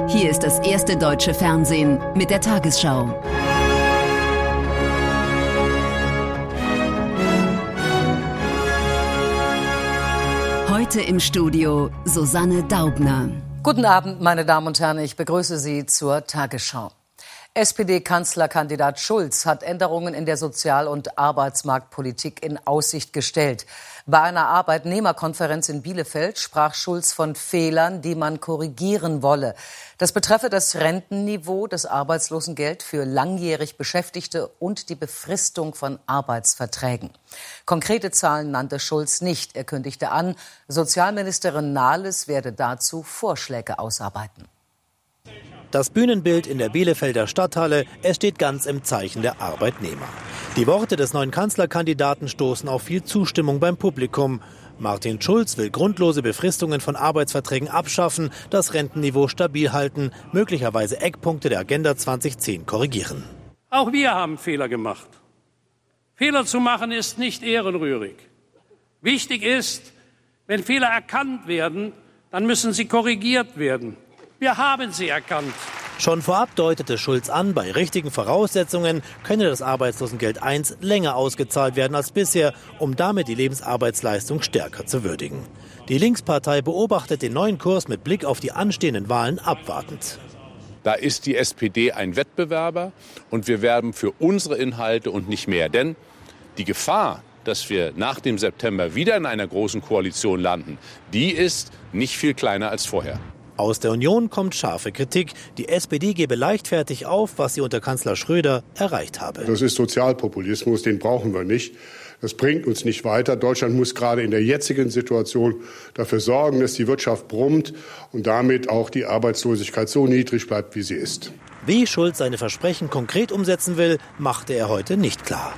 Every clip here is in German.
Hier ist das erste deutsche Fernsehen mit der Tagesschau. Heute im Studio Susanne Daubner. Guten Abend, meine Damen und Herren, ich begrüße Sie zur Tagesschau. SPD-Kanzlerkandidat Schulz hat Änderungen in der Sozial- und Arbeitsmarktpolitik in Aussicht gestellt. Bei einer Arbeitnehmerkonferenz in Bielefeld sprach Schulz von Fehlern, die man korrigieren wolle. Das betreffe das Rentenniveau, das Arbeitslosengeld für langjährig Beschäftigte und die Befristung von Arbeitsverträgen. Konkrete Zahlen nannte Schulz nicht. Er kündigte an, Sozialministerin Nahles werde dazu Vorschläge ausarbeiten. Das Bühnenbild in der Bielefelder Stadthalle, es steht ganz im Zeichen der Arbeitnehmer. Die Worte des neuen Kanzlerkandidaten stoßen auf viel Zustimmung beim Publikum. Martin Schulz will grundlose Befristungen von Arbeitsverträgen abschaffen, das Rentenniveau stabil halten, möglicherweise Eckpunkte der Agenda 2010 korrigieren. Auch wir haben Fehler gemacht. Fehler zu machen ist nicht ehrenrührig. Wichtig ist, wenn Fehler erkannt werden, dann müssen sie korrigiert werden. Wir haben sie erkannt. Schon vorab deutete Schulz an, bei richtigen Voraussetzungen könne das Arbeitslosengeld I länger ausgezahlt werden als bisher, um damit die Lebensarbeitsleistung stärker zu würdigen. Die Linkspartei beobachtet den neuen Kurs mit Blick auf die anstehenden Wahlen abwartend. Da ist die SPD ein Wettbewerber und wir werben für unsere Inhalte und nicht mehr. Denn die Gefahr, dass wir nach dem September wieder in einer großen Koalition landen, die ist nicht viel kleiner als vorher. Aus der Union kommt scharfe Kritik. Die SPD gebe leichtfertig auf, was sie unter Kanzler Schröder erreicht habe. Das ist Sozialpopulismus, den brauchen wir nicht. Das bringt uns nicht weiter. Deutschland muss gerade in der jetzigen Situation dafür sorgen, dass die Wirtschaft brummt und damit auch die Arbeitslosigkeit so niedrig bleibt, wie sie ist. Wie Schulz seine Versprechen konkret umsetzen will, machte er heute nicht klar.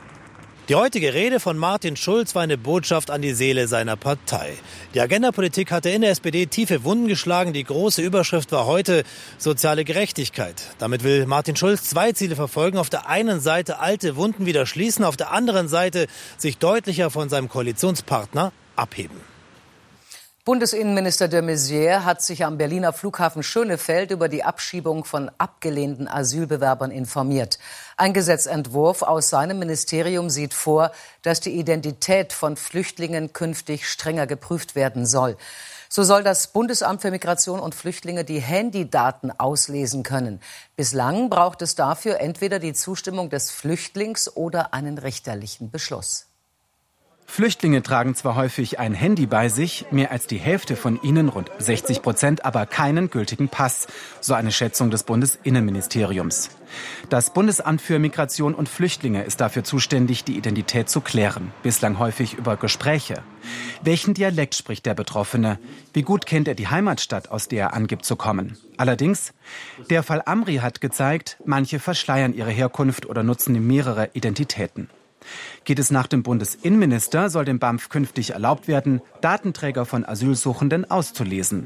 Die heutige Rede von Martin Schulz war eine Botschaft an die Seele seiner Partei. Die Agendapolitik hatte in der SPD tiefe Wunden geschlagen. Die große Überschrift war heute soziale Gerechtigkeit. Damit will Martin Schulz zwei Ziele verfolgen. Auf der einen Seite alte Wunden wieder schließen, auf der anderen Seite sich deutlicher von seinem Koalitionspartner abheben. Bundesinnenminister de Maizière hat sich am Berliner Flughafen Schönefeld über die Abschiebung von abgelehnten Asylbewerbern informiert. Ein Gesetzentwurf aus seinem Ministerium sieht vor, dass die Identität von Flüchtlingen künftig strenger geprüft werden soll. So soll das Bundesamt für Migration und Flüchtlinge die Handydaten auslesen können. Bislang braucht es dafür entweder die Zustimmung des Flüchtlings oder einen richterlichen Beschluss. Flüchtlinge tragen zwar häufig ein Handy bei sich, mehr als die Hälfte von ihnen, rund 60%, aber keinen gültigen Pass, so eine Schätzung des Bundesinnenministeriums. Das Bundesamt für Migration und Flüchtlinge ist dafür zuständig, die Identität zu klären, bislang häufig über Gespräche. Welchen Dialekt spricht der Betroffene? Wie gut kennt er die Heimatstadt, aus der er angibt zu kommen? Allerdings, der Fall Amri hat gezeigt, manche verschleiern ihre Herkunft oder nutzen mehrere Identitäten. Geht es nach dem Bundesinnenminister, soll dem BAMF künftig erlaubt werden, Datenträger von Asylsuchenden auszulesen.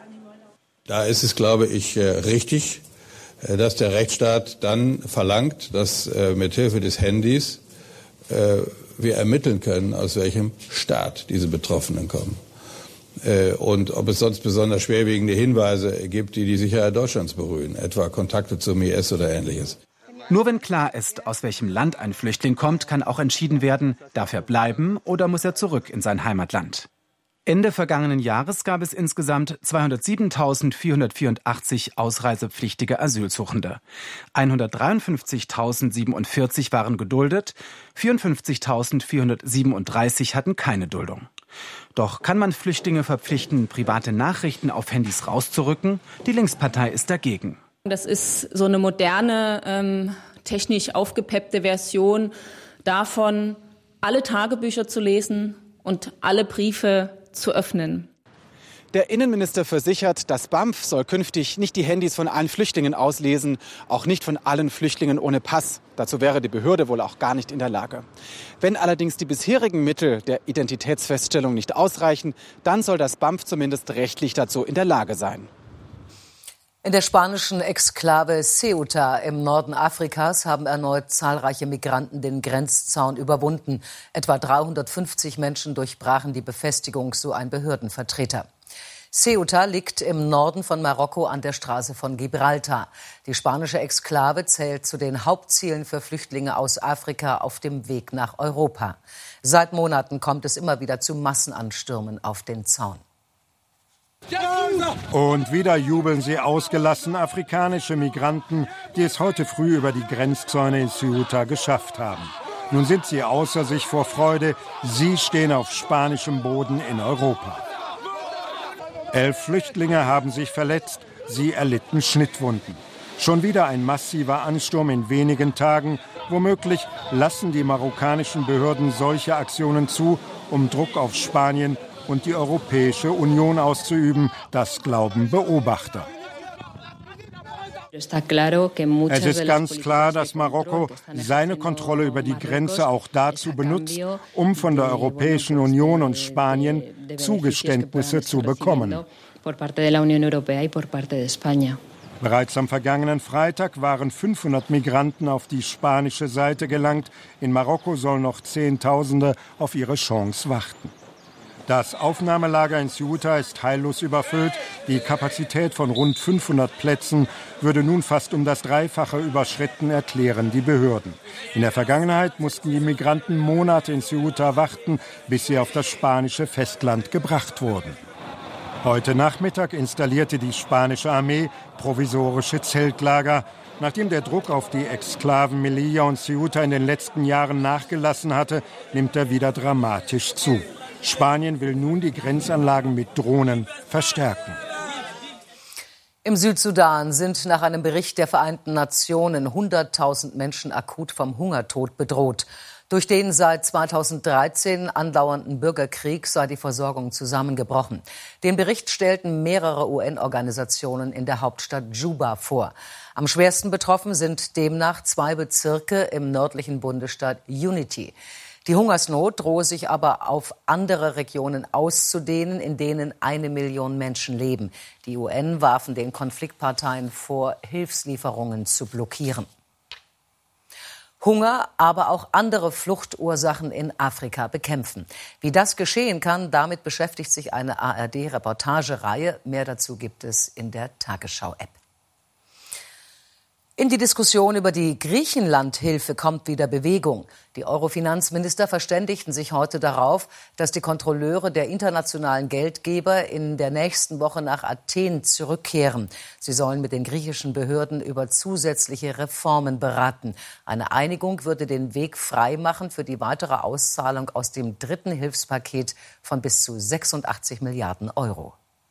Da ist es, glaube ich, richtig, dass der Rechtsstaat dann verlangt, dass mithilfe des Handys wir ermitteln können, aus welchem Staat diese Betroffenen kommen. Und ob es sonst besonders schwerwiegende Hinweise gibt, die die Sicherheit Deutschlands berühren, etwa Kontakte zum IS oder Ähnliches. Nur wenn klar ist, aus welchem Land ein Flüchtling kommt, kann auch entschieden werden, darf er bleiben oder muss er zurück in sein Heimatland. Ende vergangenen Jahres gab es insgesamt 207.484 ausreisepflichtige Asylsuchende. 153.047 waren geduldet, 54.437 hatten keine Duldung. Doch kann man Flüchtlinge verpflichten, private Nachrichten auf Handys rauszurücken? Die Linkspartei ist dagegen. Das ist so eine moderne, technisch aufgepeppte Version davon, alle Tagebücher zu lesen und alle Briefe zu öffnen. Der Innenminister versichert, das BAMF soll künftig nicht die Handys von allen Flüchtlingen auslesen, auch nicht von allen Flüchtlingen ohne Pass. Dazu wäre die Behörde wohl auch gar nicht in der Lage. Wenn allerdings die bisherigen Mittel der Identitätsfeststellung nicht ausreichen, dann soll das BAMF zumindest rechtlich dazu in der Lage sein. In der spanischen Exklave Ceuta im Norden Afrikas haben erneut zahlreiche Migranten den Grenzzaun überwunden. Etwa 350 Menschen durchbrachen die Befestigung, so ein Behördenvertreter. Ceuta liegt im Norden von Marokko an der Straße von Gibraltar. Die spanische Exklave zählt zu den Hauptzielen für Flüchtlinge aus Afrika auf dem Weg nach Europa. Seit Monaten kommt es immer wieder zu Massenanstürmen auf den Zaun. Und wieder jubeln sie ausgelassen, afrikanische Migranten, die es heute früh über die Grenzzäune in Ceuta geschafft haben. Nun sind sie außer sich vor Freude. Sie stehen auf spanischem Boden in Europa. 11 Flüchtlinge haben sich verletzt. Sie erlitten Schnittwunden. Schon wieder ein massiver Ansturm in wenigen Tagen. Womöglich lassen die marokkanischen Behörden solche Aktionen zu, um Druck auf Spanien und die Europäische Union auszuüben. Das glauben Beobachter. Es ist ganz klar, dass Marokko seine Kontrolle über die Grenze auch dazu benutzt, um von der Europäischen Union und Spanien Zugeständnisse zu bekommen. Bereits am vergangenen Freitag waren 500 Migranten auf die spanische Seite gelangt. In Marokko sollen noch Zehntausende auf ihre Chance warten. Das Aufnahmelager in Ceuta ist heillos überfüllt. Die Kapazität von rund 500 Plätzen würde nun fast um das Dreifache überschritten, erklären die Behörden. In der Vergangenheit mussten die Migranten Monate in Ceuta warten, bis sie auf das spanische Festland gebracht wurden. Heute Nachmittag installierte die spanische Armee provisorische Zeltlager. Nachdem der Druck auf die Exklaven Melilla und Ceuta in den letzten Jahren nachgelassen hatte, nimmt er wieder dramatisch zu. Spanien will nun die Grenzanlagen mit Drohnen verstärken. Im Südsudan sind nach einem Bericht der Vereinten Nationen 100.000 Menschen akut vom Hungertod bedroht. Durch den seit 2013 andauernden Bürgerkrieg sei die Versorgung zusammengebrochen. Den Bericht stellten mehrere UN-Organisationen in der Hauptstadt Juba vor. Am schwersten betroffen sind demnach 2 Bezirke im nördlichen Bundesstaat Unity. Die Hungersnot drohe sich aber auf andere Regionen auszudehnen, in denen 1 Million Menschen leben. Die UN warfen den Konfliktparteien vor, Hilfslieferungen zu blockieren. Hunger, aber auch andere Fluchtursachen in Afrika bekämpfen. Wie das geschehen kann, damit beschäftigt sich eine ARD-Reportagereihe. Mehr dazu gibt es in der Tagesschau-App. In die Diskussion über die Griechenland-Hilfe kommt wieder Bewegung. Die Euro-Finanzminister verständigten sich heute darauf, dass die Kontrolleure der internationalen Geldgeber in der nächsten Woche nach Athen zurückkehren. Sie sollen mit den griechischen Behörden über zusätzliche Reformen beraten. Eine Einigung würde den Weg frei machen für die weitere Auszahlung aus dem 3. Hilfspaket von bis zu 86 Milliarden Euro.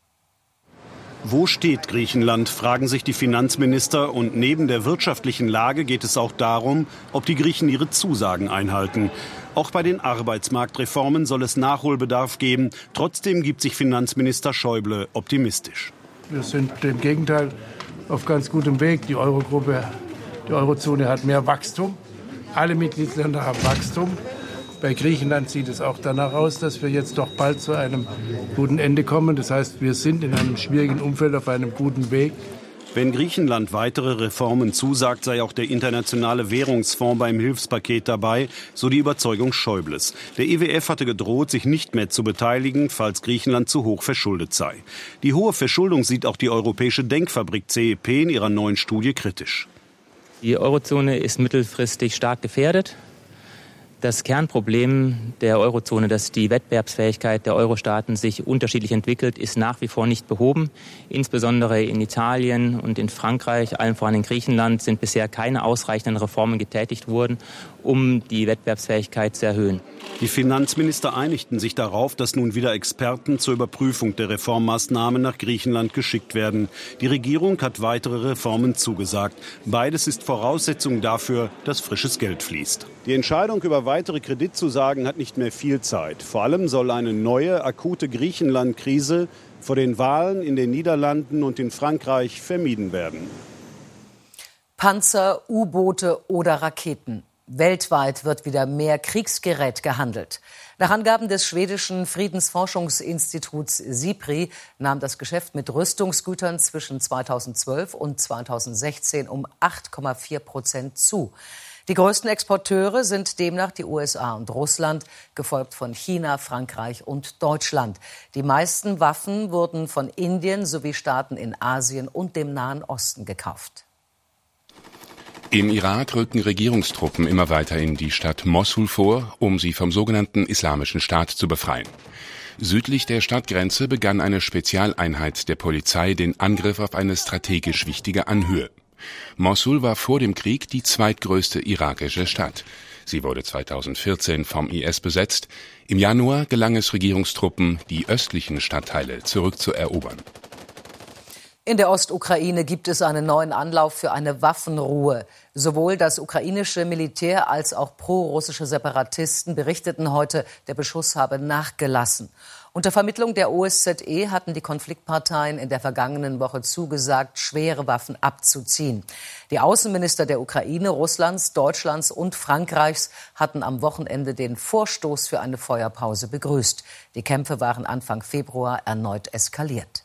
Wo steht Griechenland, fragen sich die Finanzminister. Und neben der wirtschaftlichen Lage geht es auch darum, ob die Griechen ihre Zusagen einhalten. Auch bei den Arbeitsmarktreformen soll es Nachholbedarf geben. Trotzdem gibt sich Finanzminister Schäuble optimistisch. Wir sind im Gegenteil auf ganz gutem Weg. Die Eurozone hat mehr Wachstum. Alle Mitgliedsländer haben Wachstum. Bei Griechenland sieht es auch danach aus, dass wir jetzt doch bald zu einem guten Ende kommen. Das heißt, wir sind in einem schwierigen Umfeld auf einem guten Weg. Wenn Griechenland weitere Reformen zusagt, sei auch der Internationale Währungsfonds beim Hilfspaket dabei, so die Überzeugung Schäubles. Der IWF hatte gedroht, sich nicht mehr zu beteiligen, falls Griechenland zu hoch verschuldet sei. Die hohe Verschuldung sieht auch die Europäische Denkfabrik CEP in ihrer neuen Studie kritisch. Die Eurozone ist mittelfristig stark gefährdet. Das Kernproblem der Eurozone, dass die Wettbewerbsfähigkeit der Euro-Staaten sich unterschiedlich entwickelt, ist nach wie vor nicht behoben. Insbesondere in Italien und in Frankreich, allen voran in Griechenland, sind bisher keine ausreichenden Reformen getätigt worden, um die Wettbewerbsfähigkeit zu erhöhen. Die Finanzminister einigten sich darauf, dass nun wieder Experten zur Überprüfung der Reformmaßnahmen nach Griechenland geschickt werden. Die Regierung hat weitere Reformen zugesagt. Beides ist Voraussetzung dafür, dass frisches Geld fließt. Die Entscheidung über weitere Kreditzusagen hat nicht mehr viel Zeit. Vor allem soll eine neue, akute Griechenland-Krise vor den Wahlen in den Niederlanden und in Frankreich vermieden werden. Panzer, U-Boote oder Raketen. Weltweit wird wieder mehr Kriegsgerät gehandelt. Nach Angaben des schwedischen Friedensforschungsinstituts SIPRI nahm das Geschäft mit Rüstungsgütern zwischen 2012 und 2016 um 8,4% zu. Die größten Exporteure sind demnach die USA und Russland, gefolgt von China, Frankreich und Deutschland. Die meisten Waffen wurden von Indien sowie Staaten in Asien und dem Nahen Osten gekauft. Im Irak rücken Regierungstruppen immer weiter in die Stadt Mossul vor, um sie vom sogenannten Islamischen Staat zu befreien. Südlich der Stadtgrenze begann eine Spezialeinheit der Polizei den Angriff auf eine strategisch wichtige Anhöhe. Mossul war vor dem Krieg die zweitgrößte irakische Stadt. Sie wurde 2014 vom IS besetzt. Im Januar gelang es Regierungstruppen, die östlichen Stadtteile zurückzuerobern. In der Ostukraine gibt es einen neuen Anlauf für eine Waffenruhe. Sowohl das ukrainische Militär als auch pro-russische Separatisten berichteten heute, der Beschuss habe nachgelassen. Unter Vermittlung der OSZE hatten die Konfliktparteien in der vergangenen Woche zugesagt, schwere Waffen abzuziehen. Die Außenminister der Ukraine, Russlands, Deutschlands und Frankreichs hatten am Wochenende den Vorstoß für eine Feuerpause begrüßt. Die Kämpfe waren Anfang Februar erneut eskaliert.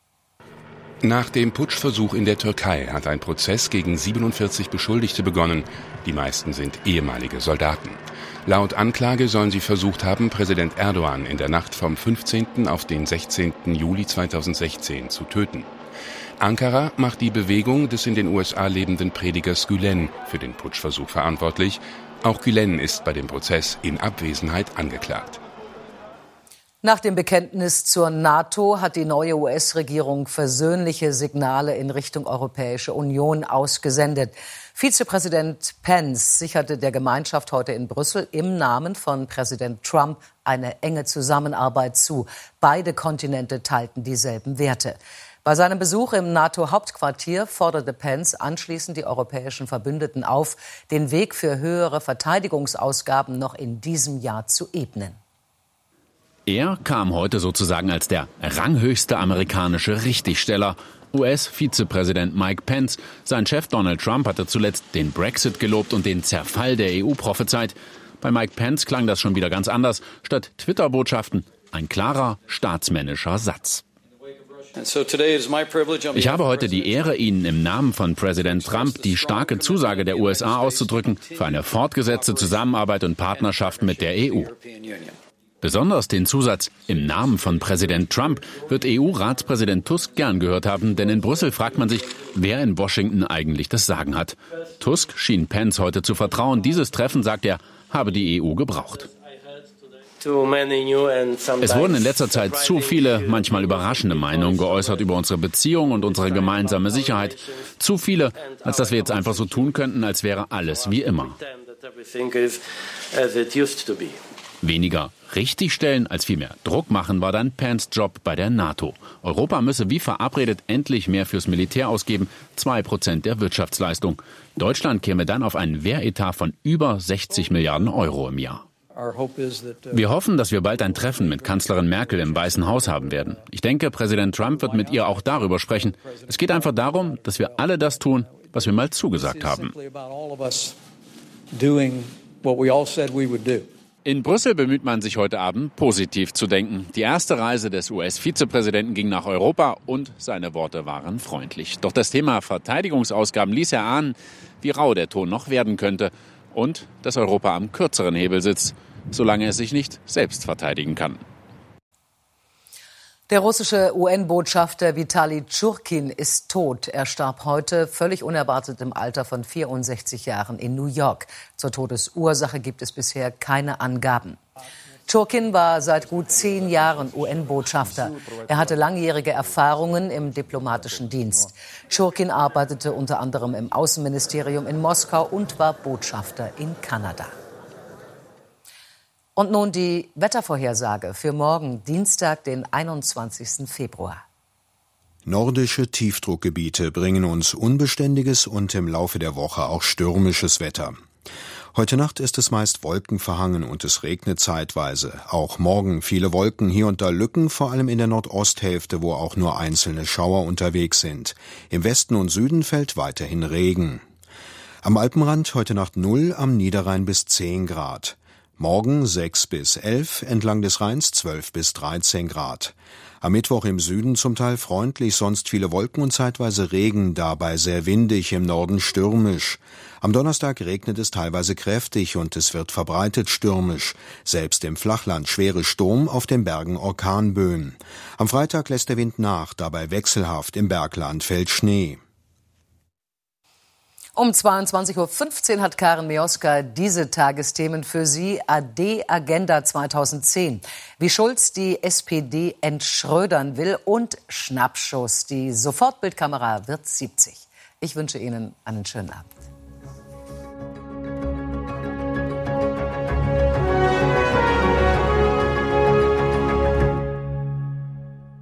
Nach dem Putschversuch in der Türkei hat ein Prozess gegen 47 Beschuldigte begonnen. Die meisten sind ehemalige Soldaten. Laut Anklage sollen sie versucht haben, Präsident Erdogan in der Nacht vom 15. auf den 16. Juli 2016 zu töten. Ankara macht die Bewegung des in den USA lebenden Predigers Gülen für den Putschversuch verantwortlich. Auch Gülen ist bei dem Prozess in Abwesenheit angeklagt. Nach dem Bekenntnis zur NATO hat die neue US-Regierung versöhnliche Signale in Richtung Europäische Union ausgesendet. Vizepräsident Pence sicherte der Gemeinschaft heute in Brüssel im Namen von Präsident Trump eine enge Zusammenarbeit zu. Beide Kontinente teilten dieselben Werte. Bei seinem Besuch im NATO-Hauptquartier forderte Pence anschließend die europäischen Verbündeten auf, den Weg für höhere Verteidigungsausgaben noch in diesem Jahr zu ebnen. Er kam heute sozusagen als der ranghöchste amerikanische Richtigsteller. US-Vizepräsident Mike Pence. Sein Chef Donald Trump hatte zuletzt den Brexit gelobt und den Zerfall der EU prophezeit. Bei Mike Pence klang das schon wieder ganz anders. Statt Twitter-Botschaften ein klarer, staatsmännischer Satz. Ich habe heute die Ehre, Ihnen im Namen von Präsident Trump die starke Zusage der USA auszudrücken für eine fortgesetzte Zusammenarbeit und Partnerschaft mit der EU. Besonders den Zusatz im Namen von Präsident Trump wird EU-Ratspräsident Tusk gern gehört haben, denn in Brüssel fragt man sich, wer in Washington eigentlich das Sagen hat. Tusk schien Pence heute zu vertrauen. Dieses Treffen, sagt er, habe die EU gebraucht. Es wurden in letzter Zeit zu viele, manchmal überraschende Meinungen geäußert über unsere Beziehung und unsere gemeinsame Sicherheit. Zu viele, als dass wir jetzt einfach so tun könnten, als wäre alles wie immer. Weniger richtigstellen als vielmehr Druck machen war dann Pence' Job bei der NATO. Europa müsse wie verabredet endlich mehr fürs Militär ausgeben, 2% der Wirtschaftsleistung. Deutschland käme dann auf einen Wehretat von über 60 Milliarden Euro im Jahr. Wir hoffen, dass wir bald ein Treffen mit Kanzlerin Merkel im Weißen Haus haben werden. Ich denke, Präsident Trump wird mit ihr auch darüber sprechen. Es geht einfach darum, dass wir alle das tun, was wir mal zugesagt haben. In Brüssel bemüht man sich heute Abend, positiv zu denken. Die erste Reise des US-Vizepräsidenten ging nach Europa und seine Worte waren freundlich. Doch das Thema Verteidigungsausgaben ließ erahnen, wie rau der Ton noch werden könnte und dass Europa am kürzeren Hebel sitzt, solange es sich nicht selbst verteidigen kann. Der russische UN-Botschafter Vitali Tschurkin ist tot. Er starb heute völlig unerwartet im Alter von 64 Jahren in New York. Zur Todesursache gibt es bisher keine Angaben. Tschurkin war seit gut 10 Jahren UN-Botschafter. Er hatte langjährige Erfahrungen im diplomatischen Dienst. Tschurkin arbeitete unter anderem im Außenministerium in Moskau und war Botschafter in Kanada. Und nun die Wettervorhersage für morgen, Dienstag, den 21. Februar. Nordische Tiefdruckgebiete bringen uns unbeständiges und im Laufe der Woche auch stürmisches Wetter. Heute Nacht ist es meist wolkenverhangen und es regnet zeitweise. Auch morgen viele Wolken, hier und da Lücken, vor allem in der Nordosthälfte, wo auch nur einzelne Schauer unterwegs sind. Im Westen und Süden fällt weiterhin Regen. Am Alpenrand heute Nacht 0, am Niederrhein bis 10 Grad. Morgen 6 bis 11, entlang des Rheins 12 bis 13 Grad. Am Mittwoch im Süden zum Teil freundlich, sonst viele Wolken und zeitweise Regen, dabei sehr windig, im Norden stürmisch. Am Donnerstag regnet es teilweise kräftig und es wird verbreitet stürmisch. Selbst im Flachland schwere Sturm, auf den Bergen Orkanböen. Am Freitag lässt der Wind nach, dabei wechselhaft, im Bergland fällt Schnee. Um 22.15 Uhr hat Karen Mioska diese Tagesthemen für Sie. AD Agenda 2010. Wie Schulz die SPD entschrödern will und Schnappschuss. Die Sofortbildkamera wird 70. Ich wünsche Ihnen einen schönen Abend.